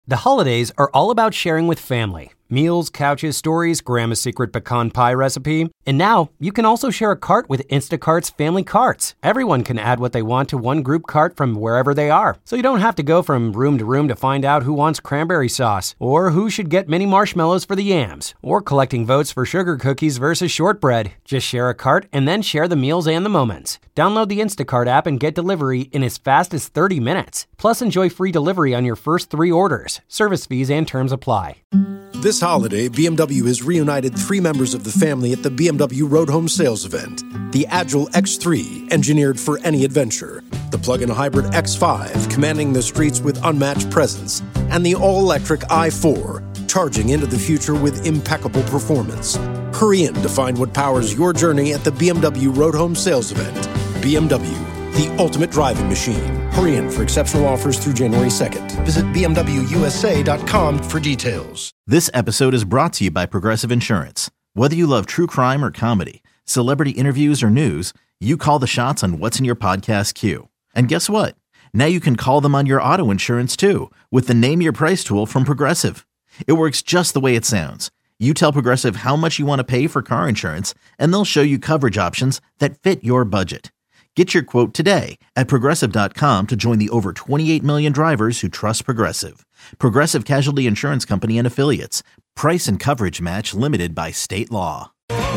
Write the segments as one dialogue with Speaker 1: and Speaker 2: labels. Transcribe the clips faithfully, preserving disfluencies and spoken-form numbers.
Speaker 1: The holidays are all about sharing with family. Meals, couches, stories, Grandma's secret pecan pie recipe. And now, you can also share a cart with Instacart's Family Carts. Everyone can add what they want to one group cart from wherever they are. So you don't have to go from room to room to find out who wants cranberry sauce, or who should get mini marshmallows for the yams, or collecting votes for sugar cookies versus shortbread. Just share a cart and then share the meals and the moments. Download the Instacart app and get delivery in as fast as thirty minutes. Plus, enjoy free delivery on your first three orders. Service fees and terms apply.
Speaker 2: This holiday, B M W has reunited three members of the family at the B M W Road Home Sales Event. The Agile X three, engineered for any adventure. The plug-in hybrid X five, commanding the streets with unmatched presence. And the all-electric i four, charging into the future with impeccable performance. Hurry in to find what powers your journey at the B M W Road Home Sales Event. B M W, the ultimate driving machine. Hurry in for exceptional offers through January second. Visit B M W U S A dot com for details.
Speaker 3: This episode is brought to you by Progressive Insurance. Whether you love true crime or comedy, celebrity interviews or news, you call the shots on what's in your podcast queue. And guess what? Now you can call them on your auto insurance too with the Name Your Price tool from Progressive. It works just the way it sounds. You tell Progressive how much you want to pay for car insurance, and they'll show you coverage options that fit your budget. Get your quote today at Progressive dot com to join the over twenty-eight million drivers who trust Progressive. Progressive Casualty Insurance Company and Affiliates. Price and coverage match limited by state law.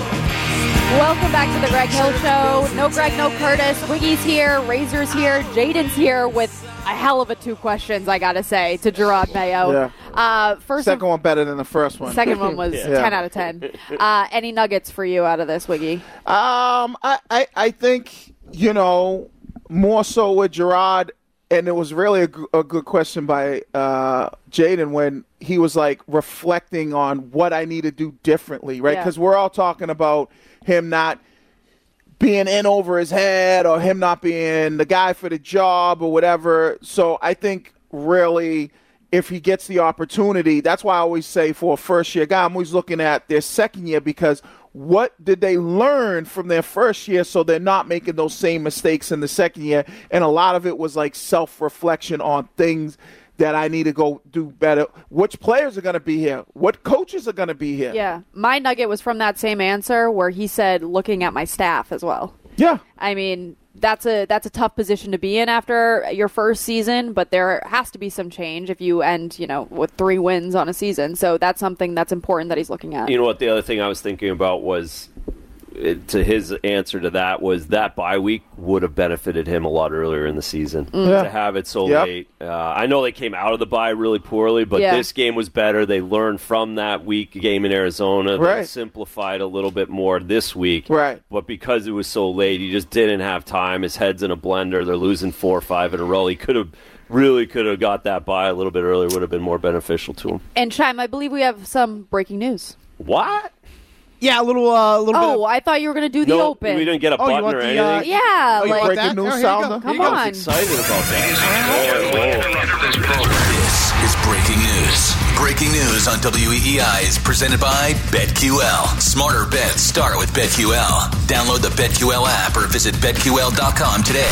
Speaker 4: Welcome back to the Greg Hill Show. No Greg, no Curtis. Wiggy's here, Razor's here, Jaden's here with a hell of a two questions, I gotta say, to Jerod Mayo.
Speaker 5: Yeah.
Speaker 4: Uh, first
Speaker 5: second
Speaker 4: of,
Speaker 5: one better than the first one.
Speaker 4: Second one was
Speaker 5: yeah.
Speaker 4: ten out of ten. Uh, any nuggets for you out of this, Wiggy?
Speaker 5: Um, I, I, I think, you know, more so with Jerod, and it was really a, g- a good question by uh, Jaden when he was like reflecting on what I need to do differently, right? Because yeah. we're all talking about him not being in over his head or him not being the guy for the job or whatever. So I think really if he gets the opportunity, that's why I always say for a first-year guy, I'm always looking at their second year because what did they learn from their first year so they're not making those same mistakes in the second year? And a lot of it was like self-reflection on things that I need to go do better. Which players are going to be here? What coaches are going to be here?
Speaker 4: Yeah. My nugget was from that same answer where he said looking at my staff as well.
Speaker 5: Yeah.
Speaker 4: I mean, that's a that's a tough position to be in after your first season, but there has to be some change if you end, you know, with three wins on a season. So that's something that's important that he's looking at.
Speaker 6: You know what? The other thing I was thinking about was, it, to his answer to that, was that bye week would have benefited him a lot earlier in the season.
Speaker 4: Mm.
Speaker 5: Yeah.
Speaker 6: To have it so
Speaker 5: Yep.
Speaker 6: late. Uh, I know they came out of the bye really poorly, but
Speaker 4: Yeah.
Speaker 6: this game was better. They learned from that week game in Arizona. They
Speaker 5: Right.
Speaker 6: simplified a little bit more this week.
Speaker 5: Right.
Speaker 6: But because it was so late, he just didn't have time. His head's in a blender. They're losing four or five in a row. He could have really could have got that bye a little bit earlier. Would have been more beneficial to him.
Speaker 4: And Chime, I believe we have some breaking news.
Speaker 6: What?
Speaker 7: Yeah, a little, uh, a little
Speaker 4: Oh,
Speaker 7: bit. Of,
Speaker 4: I thought you were going to do the
Speaker 6: no,
Speaker 4: open.
Speaker 6: we didn't get a
Speaker 7: Oh, you
Speaker 6: button
Speaker 7: want
Speaker 6: or
Speaker 7: the,
Speaker 6: anything.
Speaker 7: uh,
Speaker 4: Yeah,
Speaker 7: oh, you
Speaker 4: like
Speaker 7: want
Speaker 5: breaking
Speaker 7: that?
Speaker 5: news
Speaker 7: Oh, here you
Speaker 5: sounder?
Speaker 7: go.
Speaker 4: Come
Speaker 7: Here you go.
Speaker 4: on.
Speaker 6: I was excited about that.
Speaker 8: This is breaking news. Breaking news on W E E I is presented by BetQL. Smarter bets start with BetQL. Download the BetQL app or visit bet Q L dot com today.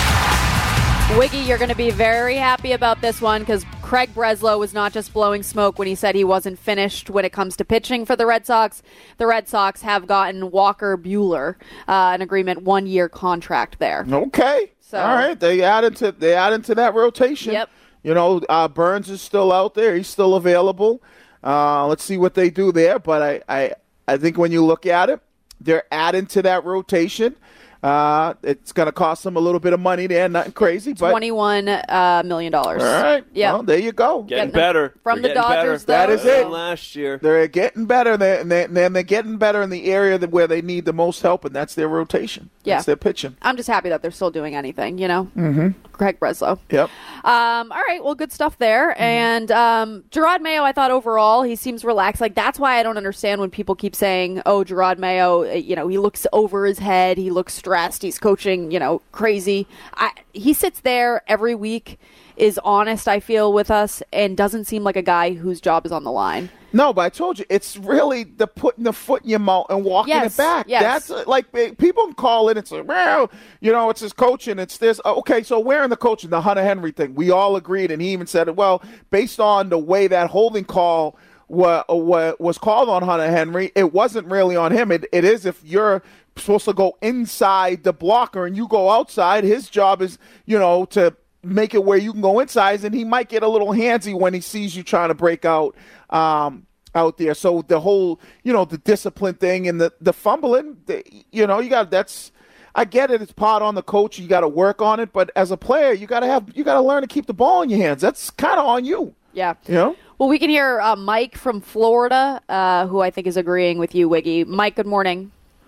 Speaker 4: Wiggy, you're going to be very happy about this one because Craig Breslow was not just blowing smoke when he said he wasn't finished when it comes to pitching for the Red Sox. The Red Sox have gotten Walker Buehler uh, an agreement, one-year contract there.
Speaker 5: Okay.
Speaker 4: So-
Speaker 5: All right. They added to they added to that rotation.
Speaker 4: Yep.
Speaker 5: You know, uh, Burns is still out there. He's still available. Uh, let's see what they do there. But I, I, I think when you look at it, they're adding to that rotation. Uh, it's going to cost them a little bit of money there, nothing crazy. But
Speaker 4: twenty-one uh, million dollars.
Speaker 5: all right.
Speaker 4: Yeah.
Speaker 5: Well, there you go.
Speaker 6: Getting
Speaker 4: Getting
Speaker 6: better.
Speaker 4: from
Speaker 6: They're
Speaker 4: the
Speaker 6: getting
Speaker 4: Dodgers,
Speaker 6: better.
Speaker 5: That is
Speaker 4: though,
Speaker 5: it.
Speaker 4: so-
Speaker 6: Last year.
Speaker 5: They're getting better, they, and they, and they're getting better in the area that where they need the most help, and that's their rotation.
Speaker 4: Yeah.
Speaker 5: That's their pitching.
Speaker 4: I'm just happy that they're still doing anything, you know? Mm-hmm. Craig Breslow.
Speaker 5: Yep.
Speaker 4: Um, all right, well, good stuff there.
Speaker 5: Mm-hmm.
Speaker 4: And um, Jerod Mayo, I thought overall, he seems relaxed. Like, that's why I don't understand when people keep saying, oh, Jerod Mayo, you know, he looks over his head, he looks stressed, he's coaching, you know, crazy. I, he sits there every week, is honest, I feel, with us, and doesn't seem like a guy whose job is on the line.
Speaker 5: No, but I told you, it's really the putting the foot in your mouth and walking
Speaker 4: Yes,
Speaker 5: it back.
Speaker 4: yes.
Speaker 5: That's uh, like eh, people can call it and say, well, you know, it's his coaching, it's this. Uh, Okay, so where in the coaching, the Hunter Henry thing, we all agreed, and he even said it, well, based on the way that holding call wa- wa- was called on Hunter Henry, it wasn't really on him. It, it is if you're supposed to go inside the blocker and you go outside, his job is, you know, to make it where you can go inside, and he might get a little handsy when he sees you trying to break out um, out there. So the whole, you know, the discipline thing and the, the fumbling, the, you know, you got that's, I get it. It's part on the coach. You got to work on it. But as a player, you got to have, you got to learn to keep the ball in your hands. That's kind of on you.
Speaker 4: Yeah.
Speaker 5: You know?
Speaker 4: Well, we can hear uh, Mike from Florida, uh, who I think is agreeing with you, Wiggy. Mike, good morning.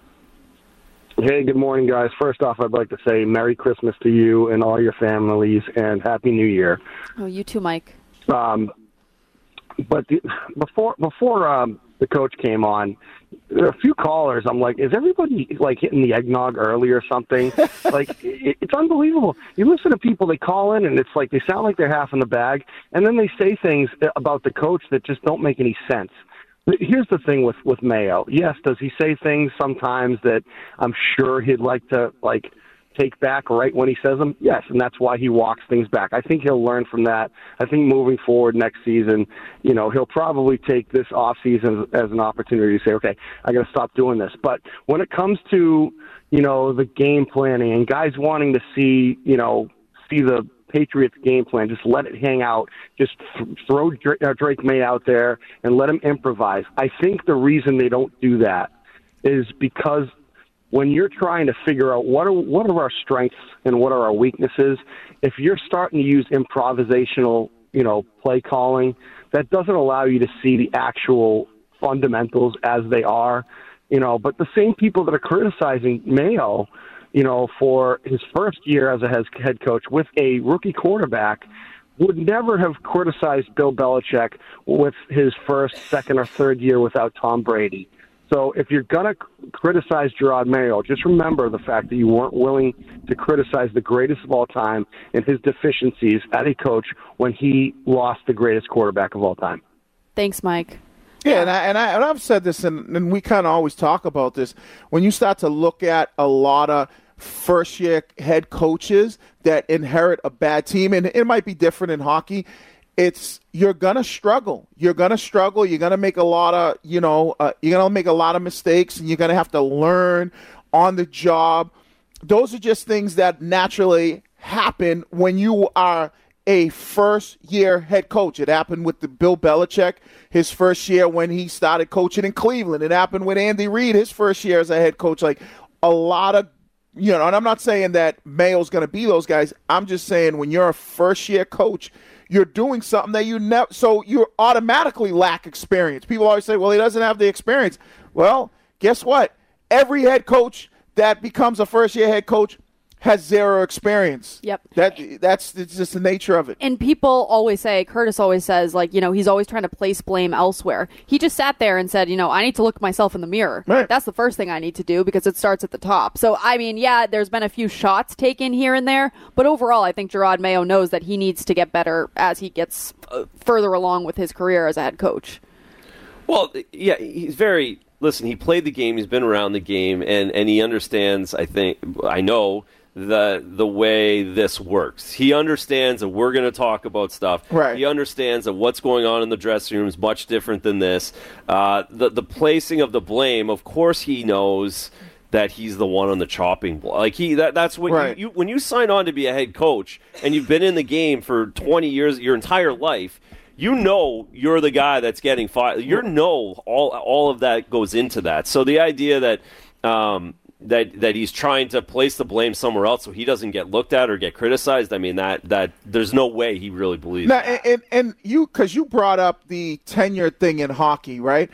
Speaker 9: Hey, good morning, guys. First off, I'd like to say Merry Christmas to you and all your families, and Happy New Year.
Speaker 4: Oh, you too, Mike.
Speaker 9: Um, but the, before before um, the coach came on, there were a few callers. I'm like, is everybody like hitting the eggnog early or something? Like, it, it's unbelievable. You listen to people, they call in, and it's like they sound like they're half in the bag, and then they say things about the coach that just don't make any sense. Here's the thing with, with Mayo. Yes, does he say things sometimes that I'm sure he'd like to, like, take back right when he says them? Yes, and that's why he walks things back. I think he'll learn from that. I think moving forward next season, you know, he'll probably take this offseason as, as an opportunity to say, okay, I got to stop doing this. But when it comes to, you know, the game planning and guys wanting to see, you know, see the Patriots game plan, just let it hang out, just th- throw Drake, uh, Drake May out there and let him improvise. I think the reason they don't do that is because when you're trying to figure out what are what are our strengths and what are our weaknesses, if you're starting to use improvisational, you know, play calling, that doesn't allow you to see the actual fundamentals as they are, you know. But the same people that are criticizing Mayo, you know, for his first year as a head coach with a rookie quarterback, would never have criticized Bill Belichick with his first, second, or third year without Tom Brady. So if you're going to criticize Gerard Mayo, just remember the fact that you weren't willing to criticize the greatest of all time and his deficiencies as a coach when he lost the greatest quarterback of all time.
Speaker 4: Thanks, Mike.
Speaker 5: Yeah, and, I, and, I, and I've said this, and, and we kind of always talk about this. When you start to look at a lot of first-year head coaches that inherit a bad team, and it might be different in hockey, it's you're going to struggle. You're going to struggle. You're going to make a lot of, you know, uh, you're going to make a lot of mistakes, and you're going to have to learn on the job. Those are just things that naturally happen when you are a first-year head coach. It happened with the Bill Belichick, his first year when he started coaching in Cleveland. It happened with Andy Reid, his first year as a head coach. Like a lot of, you know, and I'm not saying that Mayo's going to be those guys. I'm just saying when you're a first-year coach, you're doing something that you never, so you automatically lack experience. People always say, well, he doesn't have the experience. Well, guess what? Every head coach that becomes a first-year head coach has zero experience.
Speaker 4: Yep.
Speaker 5: That that's it's just the nature of it.
Speaker 4: And people always say, Curtis always says, like, you know, he's always trying to place blame elsewhere. He just sat there and said, you know, I need to look myself in the mirror.
Speaker 5: Right.
Speaker 4: That's the first thing I need to do because it starts at the top. So, I mean, yeah, there's been a few shots taken here and there, but overall, I think Gerard Mayo knows that he needs to get better as he gets uh, further along with his career as a head coach.
Speaker 6: Well, yeah, he's very, listen, he played the game, he's been around the game, and, and he understands, I think, I know, the the way this works. He understands that we're going to talk about stuff.
Speaker 5: Right.
Speaker 6: He understands that what's going on in the dressing room is much different than this. Uh, the the placing of the blame, of course, he knows that he's the one on the chopping block. Like he, that that's what
Speaker 5: right.
Speaker 6: you, you when you sign on to be a head coach and you've been in the game for twenty years, your entire life. You know you're the guy that's getting fired. You know all all of that goes into that. So the idea that. Um, That that he's trying to place the blame somewhere else so he doesn't get looked at or get criticized. I mean that that there's no way he really believes.
Speaker 5: Now,
Speaker 6: that.
Speaker 5: and and you because you brought up the tenure thing in hockey, right?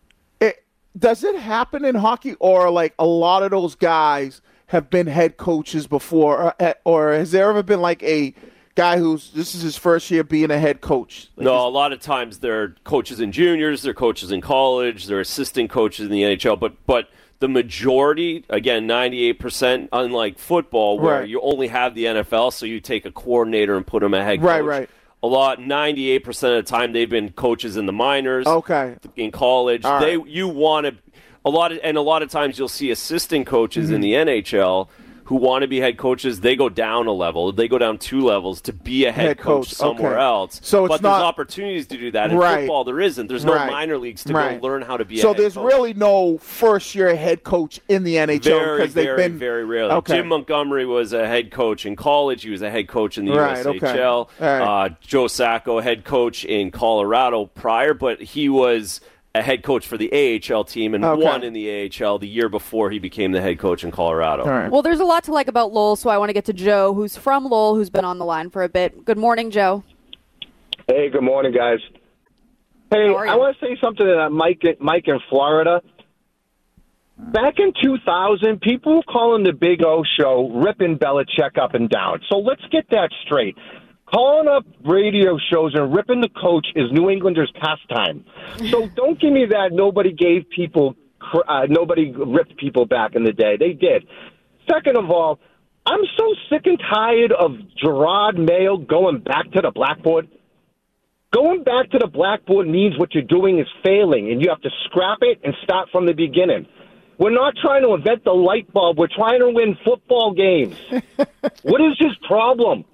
Speaker 5: It, does it happen in hockey, or like a lot of those guys have been head coaches before, or, or has there ever been like a guy who's this is his first year being a head coach? Like
Speaker 6: no, a lot of times they're coaches in juniors, they're coaches in college, they're assistant coaches in the N H L, but but. The majority, again, ninety-eight percent, unlike football, where
Speaker 5: right.
Speaker 6: you only have the N F L, so you take a coordinator and put him a head coach.
Speaker 5: Right, right.
Speaker 6: a lot, ninety-eight percent of the time they've been coaches in the minors.
Speaker 5: Okay.
Speaker 6: In college.
Speaker 5: All
Speaker 6: They
Speaker 5: right.
Speaker 6: you want to a lot of, and a lot of times you'll see assistant coaches
Speaker 5: Mm-hmm.
Speaker 6: in the N H L who want to be head coaches. They go down a level. They go down two levels to be a head,
Speaker 5: Head
Speaker 6: coach,
Speaker 5: coach,
Speaker 6: somewhere
Speaker 5: okay.
Speaker 6: else.
Speaker 5: So it's
Speaker 6: but
Speaker 5: not-
Speaker 6: there's opportunities to do that. In
Speaker 5: Right.
Speaker 6: football, there isn't. There's no
Speaker 5: Right.
Speaker 6: minor leagues to
Speaker 5: Right.
Speaker 6: go learn how to be a
Speaker 5: So
Speaker 6: head
Speaker 5: there's
Speaker 6: coach.
Speaker 5: really no first-year head coach in the N H L
Speaker 6: Very,
Speaker 5: because they've
Speaker 6: very,
Speaker 5: been
Speaker 6: very rarely.
Speaker 5: Okay.
Speaker 6: Jim Montgomery was a head coach in college. He was a head coach in the
Speaker 5: Right,
Speaker 6: U S H L.
Speaker 5: okay. All right.
Speaker 6: Uh, Joe Sacco, head coach in Colorado prior, but he was a head coach for the A H L team and
Speaker 5: Okay.
Speaker 6: won in the A H L the year before he became the head coach in Colorado.
Speaker 5: All right.
Speaker 4: Well, there's a lot to like about Lowell, so I want to get to Joe, who's from Lowell, who's been on the line for a bit. Good morning, Joe.
Speaker 10: Hey, good morning, guys. Hey,
Speaker 4: How are you?
Speaker 10: I want to say something to Mike, Mike in Florida. Back in two thousand, people were calling the Big O show ripping Belichick up and down. So let's get that straight. Calling up radio shows and ripping the coach is New Englanders' pastime. So don't give me that nobody gave people, cr- uh, nobody ripped people back in the day. They did. Second of all, I'm so sick and tired of Gerard Mayo going back to the blackboard. Going back to the blackboard means what you're doing is failing, and you have to scrap it and start from the beginning. We're not trying to invent the light bulb. We're trying to win football games. What is his problem?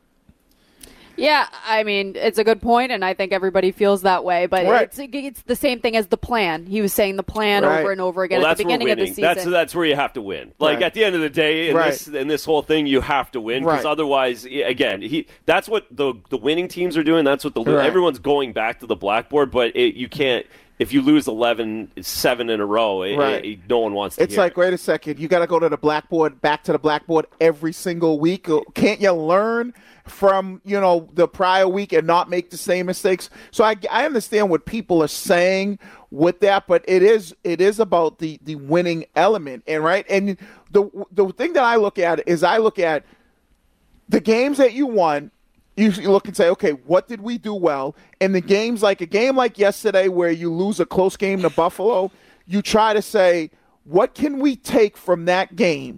Speaker 4: Yeah, I mean, it's a good point, and I think everybody feels that way. But
Speaker 5: Right.
Speaker 4: it's it's the same thing as the plan. He was saying the plan
Speaker 5: Right.
Speaker 4: over and over again
Speaker 6: Well,
Speaker 4: at
Speaker 6: that's
Speaker 4: the beginning
Speaker 6: where
Speaker 4: of the
Speaker 6: winning.
Speaker 4: season.
Speaker 6: That's that's where you have to win. Like
Speaker 5: Right.
Speaker 6: at the end of the day, in
Speaker 5: Right.
Speaker 6: this in this whole thing, you have to win because
Speaker 5: Right.
Speaker 6: otherwise, y- again, he that's what the the winning teams are doing. That's what the
Speaker 5: Right.
Speaker 6: everyone's going back to the blackboard. But it, you can't if you lose eleven, seven in a row. It,
Speaker 5: Right.
Speaker 6: it- no one wants to.
Speaker 5: It's
Speaker 6: hear
Speaker 5: like,
Speaker 6: it.
Speaker 5: wait a second, you got to go to the blackboard, back to the blackboard every single week. Can't you learn from, you know, the prior week and not make the same mistakes? So I, I understand what people are saying with that, but it is it is about the the winning element, and right, and the the thing that I look at is I look at the games that you won. You you look and say, okay, what did we do well? And the games, like a game like yesterday where you lose a close game to Buffalo, you try to say, what can we take from that game?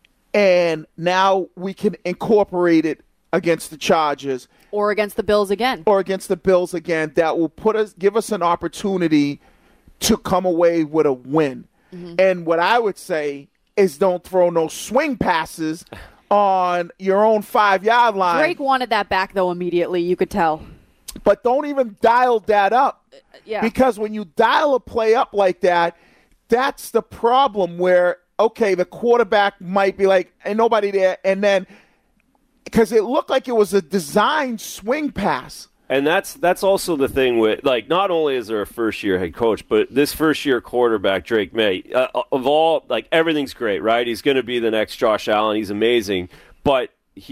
Speaker 5: And now we can incorporate it against the Chargers
Speaker 4: or against the Bills again.
Speaker 5: or against the Bills again. That will put us, give us an opportunity to come away with a win. And what I would say is don't throw no swing passes on your own five-yard line.
Speaker 4: Drake wanted that back, though, immediately. You could tell.
Speaker 5: But don't even dial that up.
Speaker 4: Yeah.
Speaker 5: Because when you dial a play up like that, that's the problem where, okay, the quarterback might be like, ain't nobody there. And then, because it looked like it was a designed swing pass.
Speaker 6: And that's that's also the thing with, like, not only is there a first-year head coach, but this first-year quarterback, Drake May, uh, of all, like, everything's great, right? He's going to be the next Josh Allen. He's amazing. But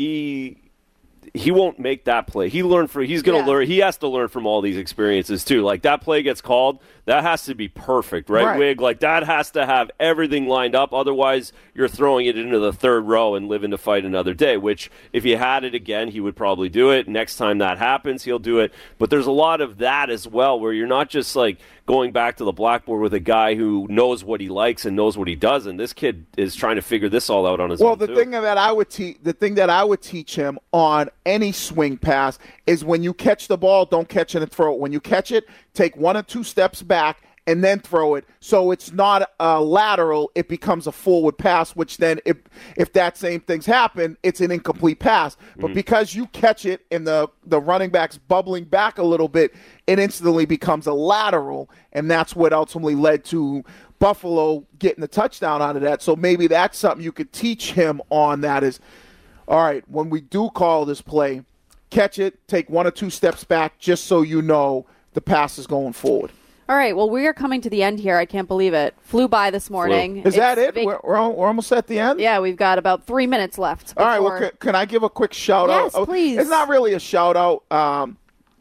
Speaker 6: he he won't make that play. He learned for he's going to
Speaker 4: Yeah.
Speaker 6: learn. He has to learn from all these experiences, too. Like, that play gets called, that has to be perfect, right,
Speaker 5: Right.
Speaker 6: Wig? Like, that has to have everything lined up. Otherwise, you're throwing it into the third row and living to fight another day, which if he had it again, he would probably do it. Next time that happens, he'll do it. But there's a lot of that as well, where you're not just, like, going back to the blackboard with a guy who knows what he likes and knows what he doesn't. This kid is trying to figure this all out on his
Speaker 5: Well,
Speaker 6: own,
Speaker 5: the
Speaker 6: too.
Speaker 5: thing that I would teach, the thing that I would teach him on any swing pass is when you catch the ball, don't catch it and throw it. When you catch it, take one or two steps back and then throw it. So it's not a lateral; it becomes a forward pass. Which then, if if that same things happen, it's an incomplete pass. But because you catch it and the the running back's bubbling back a little bit, it instantly becomes a lateral, and that's what ultimately led to Buffalo getting the touchdown out of that. So maybe that's something you could teach him on. That is, all right, when we do call this play, catch it, take one or two steps back, just so you know the pass is going forward.
Speaker 4: All right, well, we are coming to the end here. I can't believe it. Flew by this morning.
Speaker 5: Is that
Speaker 4: It's
Speaker 5: it?
Speaker 4: big-
Speaker 5: We're, we're, al- we're almost at the end?
Speaker 4: Yeah, we've got about three minutes left.
Speaker 5: All right, well,
Speaker 4: before-
Speaker 5: can, can I give a quick shout-out?
Speaker 4: Yes, please.
Speaker 5: It's not really a shout-out. Um,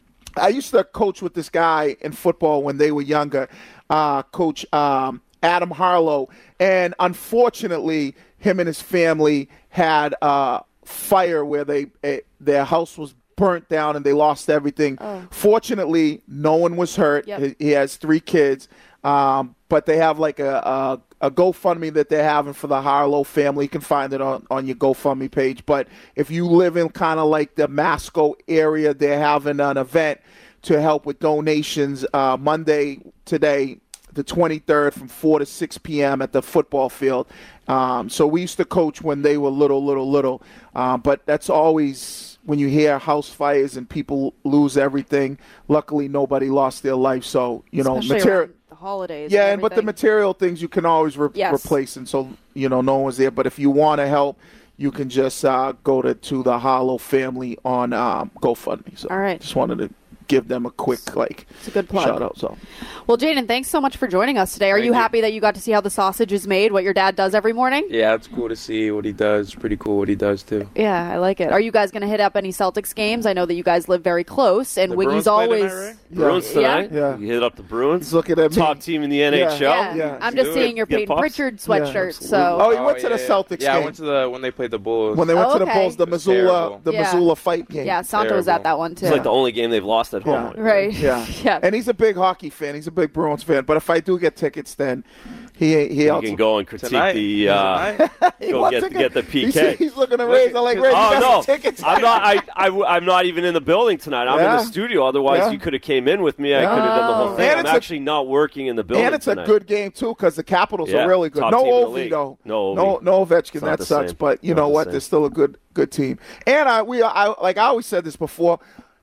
Speaker 5: I used to coach with this guy in football when they were younger, uh, Coach um, Adam Harlow. And unfortunately, him and his family had a fire where they eh, their house was burnt down and they lost everything.
Speaker 4: Oh.
Speaker 5: Fortunately, no one was hurt.
Speaker 4: Yep.
Speaker 5: He, he has three kids, um, but they have like a, a, a GoFundMe that they're having for the Harlow family. You can find it on, on your GoFundMe page. But if you live in kind of like the Masco area, they're having an event to help with donations uh, Monday, today, the twenty-third, from four to six p.m. at the football field. Um, so we used to coach when they were little, little, little. Uh, but that's always when you hear house fires and people lose everything. Luckily, nobody lost their life. So, you know,
Speaker 4: Especially
Speaker 5: material.
Speaker 4: around the holidays.
Speaker 5: Yeah,
Speaker 4: and
Speaker 5: and but the material things you can always re-
Speaker 4: Yes.
Speaker 5: replace. And so, you know, no one's there. But if you want to help, you can just uh, go to, to the Harlow family on um, GoFundMe. So
Speaker 4: All right.
Speaker 5: just wanted to give them a quick, like,
Speaker 4: It's a good plug.
Speaker 5: shout out. So.
Speaker 4: Well, Jaden, thanks so much for joining us today. Are
Speaker 11: Thank
Speaker 4: you
Speaker 11: you.
Speaker 4: happy that you got to see how the sausage is made, what your dad does every morning?
Speaker 11: Yeah, it's cool to see what he does. Pretty cool what he does, too.
Speaker 4: Yeah, I like it. Are you guys going to hit up any Celtics games? I know that you guys live very close, and
Speaker 11: The
Speaker 4: Wiggy's
Speaker 11: Bruins play
Speaker 4: always.
Speaker 11: tonight, right?
Speaker 6: Bruins
Speaker 4: Yeah.
Speaker 6: tonight.
Speaker 5: Yeah.
Speaker 6: You hit up the Bruins.
Speaker 5: He's looking at me.
Speaker 6: Top team in the N H L.
Speaker 5: Yeah.
Speaker 4: Yeah,
Speaker 5: Yeah.
Speaker 4: I'm just
Speaker 6: Do
Speaker 4: seeing
Speaker 6: it.
Speaker 4: your
Speaker 6: Get
Speaker 4: Peyton
Speaker 6: puffs.
Speaker 4: Pritchard
Speaker 5: Yeah,
Speaker 4: sweatshirt.
Speaker 6: absolutely.
Speaker 4: so
Speaker 5: Oh, you went to the
Speaker 11: yeah.
Speaker 5: Celtics
Speaker 11: Yeah, I
Speaker 5: game.
Speaker 11: went to the when they played the Bulls.
Speaker 5: When they went
Speaker 4: Oh,
Speaker 5: to the
Speaker 4: okay.
Speaker 5: Bulls, the
Speaker 11: It was
Speaker 5: Missoula,
Speaker 11: terrible.
Speaker 5: the
Speaker 4: Yeah.
Speaker 5: Missoula fight game.
Speaker 4: yeah, Santo was at
Speaker 11: Terrible.
Speaker 4: that one too.
Speaker 6: It's like the only game they've lost at home.
Speaker 5: Yeah.
Speaker 4: right.
Speaker 5: Yeah.
Speaker 4: yeah.
Speaker 5: And he's a big hockey fan. He's a big Bruins fan. But if I do get tickets, then he he
Speaker 6: You
Speaker 5: also
Speaker 6: can go and critique
Speaker 11: Tonight.
Speaker 6: the. Uh,
Speaker 11: Tonight.
Speaker 5: He
Speaker 6: go
Speaker 5: wants
Speaker 6: get
Speaker 5: to
Speaker 6: get the P
Speaker 5: He's,
Speaker 6: K.
Speaker 5: he's looking to raise. I'm like, Ray, you
Speaker 6: Oh
Speaker 5: got
Speaker 6: no!
Speaker 5: some tickets.
Speaker 6: I'm not. I, I I'm not even in the building tonight. I'm in
Speaker 5: Yeah.
Speaker 6: the studio. Otherwise,
Speaker 5: Yeah.
Speaker 6: you could have came in with me. I
Speaker 5: Yeah.
Speaker 6: could have done the whole
Speaker 4: Oh.
Speaker 6: thing.
Speaker 5: And
Speaker 6: I'm
Speaker 5: it's a-
Speaker 6: actually not working in the building
Speaker 5: And it's a
Speaker 6: tonight.
Speaker 5: good game too because the Capitals
Speaker 6: Yeah,
Speaker 5: are really good.
Speaker 6: top
Speaker 5: No
Speaker 6: team in the
Speaker 5: Ovi
Speaker 6: league.
Speaker 5: though.
Speaker 6: No
Speaker 5: no,
Speaker 6: Ovi.
Speaker 5: no Ovechkin.
Speaker 6: It's not
Speaker 5: That
Speaker 6: the
Speaker 5: sucks.
Speaker 6: same.
Speaker 5: But you
Speaker 6: Not
Speaker 5: know
Speaker 6: the
Speaker 5: what?
Speaker 6: same.
Speaker 5: They're still a good good team. And I we I like I always said this before.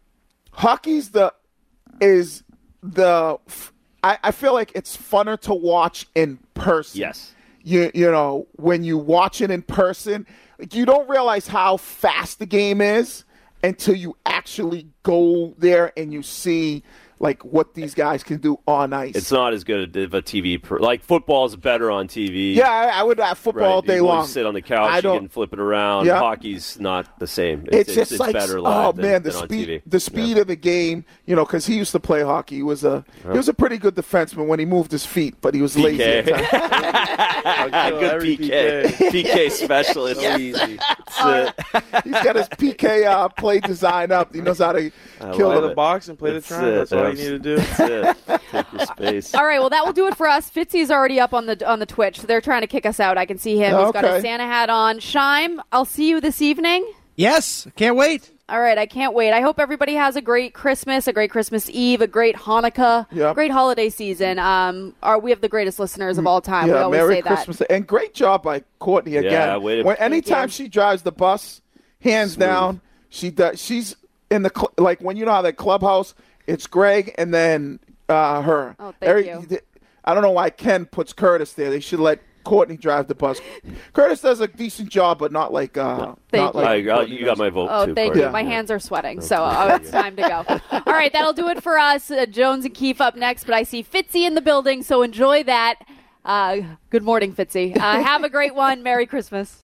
Speaker 5: Hockey's the is the I, I feel like it's funner to watch in person.
Speaker 6: Yes.
Speaker 5: You you know when you watch it in person, like, you don't realize how fast the game is until you actually go there and you see like what these guys can do on ice.
Speaker 6: It's not as good of a T V. Per, like football is better on T V.
Speaker 5: Yeah, I, I would have football
Speaker 6: Right.
Speaker 5: all day
Speaker 6: you
Speaker 5: long.
Speaker 6: sit on the couch,
Speaker 5: I
Speaker 6: you
Speaker 5: don't-
Speaker 6: can flip it around.
Speaker 5: Yeah.
Speaker 6: Hockey's not the same.
Speaker 5: It's,
Speaker 6: It's, it's,
Speaker 5: just
Speaker 6: it's
Speaker 5: like
Speaker 6: better live
Speaker 5: oh
Speaker 6: than,
Speaker 5: man, the
Speaker 6: than on T V.
Speaker 5: speed, the speed
Speaker 6: Yeah.
Speaker 5: of the game. You know, because he used to play hockey. He was a he was a pretty good defenseman when he moved his feet, but he was lazy.
Speaker 6: P K.
Speaker 5: at times.
Speaker 11: I'll kill
Speaker 6: Good
Speaker 11: every
Speaker 6: P K. P K specialist.
Speaker 11: So easy.
Speaker 6: It's, uh,
Speaker 5: He's got his P K uh, play design up. He knows how to
Speaker 6: I
Speaker 5: kill
Speaker 6: love
Speaker 11: Play
Speaker 5: the
Speaker 11: the box and play
Speaker 6: That's
Speaker 11: the triangle.
Speaker 6: it.
Speaker 11: That's all you
Speaker 6: That's-
Speaker 11: need to do.
Speaker 6: That's it. Take your space.
Speaker 4: All right, well, that will do it for us. Fitzy's already up on the on the Twitch, so they're trying to kick us out. I can see him. He's got
Speaker 5: Okay.
Speaker 4: his Santa hat on. Shime, I'll see you this evening.
Speaker 7: Yes, can't wait.
Speaker 4: All right, I can't wait. I hope everybody has a great Christmas, a great Christmas Eve, a great Hanukkah,
Speaker 5: Yep.
Speaker 4: great holiday season. Um, are we have the greatest listeners of all time? we
Speaker 5: Yeah,
Speaker 4: always
Speaker 5: Merry
Speaker 4: say
Speaker 5: Christmas and great job by Courtney again.
Speaker 6: Yeah, way to-
Speaker 5: when anytime
Speaker 4: Thank you.
Speaker 5: she drives the bus, hands
Speaker 6: Smooth.
Speaker 5: down, she does. She's in the cl- like when you know how the clubhouse. It's Greg and then uh, her.
Speaker 4: Oh, thank you.
Speaker 5: I don't know why Ken puts Curtis there. They should let Courtney drive the bus. Curtis does a decent job, but not like. Uh,
Speaker 4: Thank
Speaker 5: not
Speaker 4: you.
Speaker 5: like
Speaker 6: I, uh,
Speaker 5: Courtney
Speaker 6: you got
Speaker 5: does.
Speaker 6: my vote
Speaker 4: Oh,
Speaker 6: too.
Speaker 4: thank
Speaker 6: Courtney.
Speaker 4: you. My hands are sweating, so uh, it's time to go. All right, that'll do it for us. Uh, Jones and Keefe up next, but I see Fitzy in the building, so enjoy that. Uh, good morning, Fitzy. Uh, have a great one. Merry Christmas.